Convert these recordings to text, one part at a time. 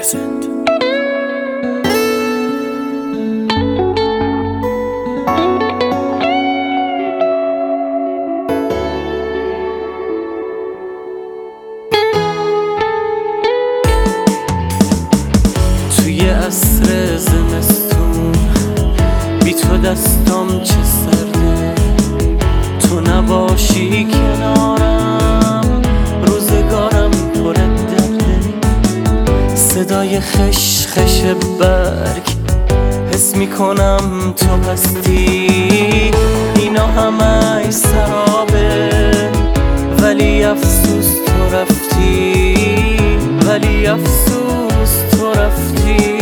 present. توی عصر زمستون بی تو دستام چه سرده، تو نباشی کنارم روزگارم پر درده. صدای خش خش برگ حس میکنم تو هستی، اینا همه سرابه ولی افسوس تو رفتی، ولی افسوس تو رفتی.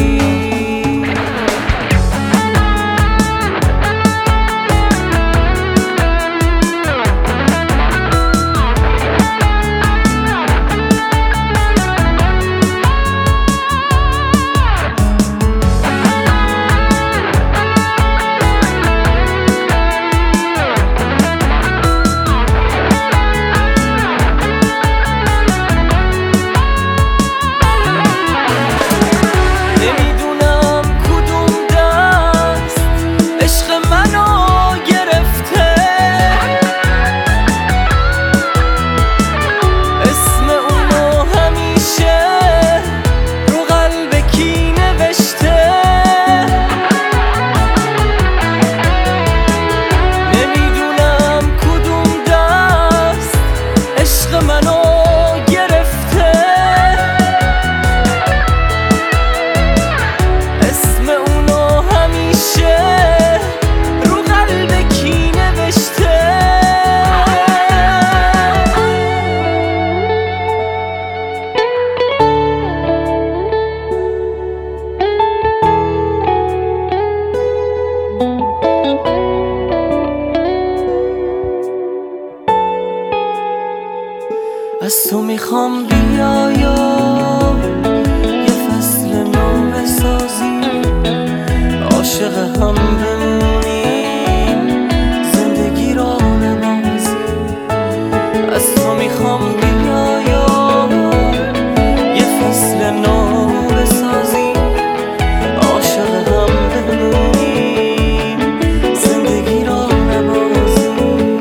از تو میخوام بیایا یه فصل نو بسازیم، عاشق هم بمونیم زندگی را ببازیم. از تو میخوام بیایا یه فصل نو بسازیم، عاشق هم بمونیم زندگی را ببازیم.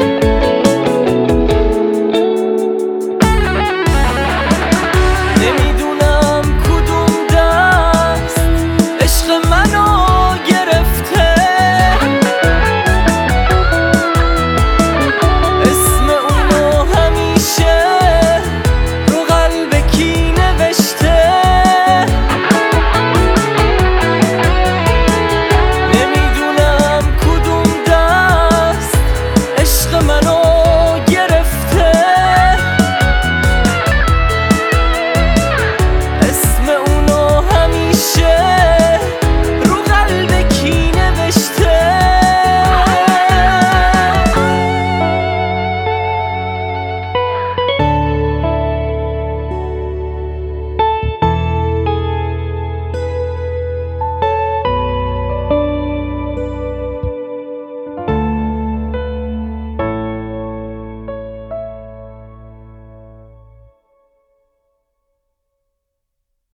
نمیدونم کدوم دست عشق منو گرفته، اسم اونو همیشه رو قلب کی نوشته. نمیدونم کدوم دست عشق منو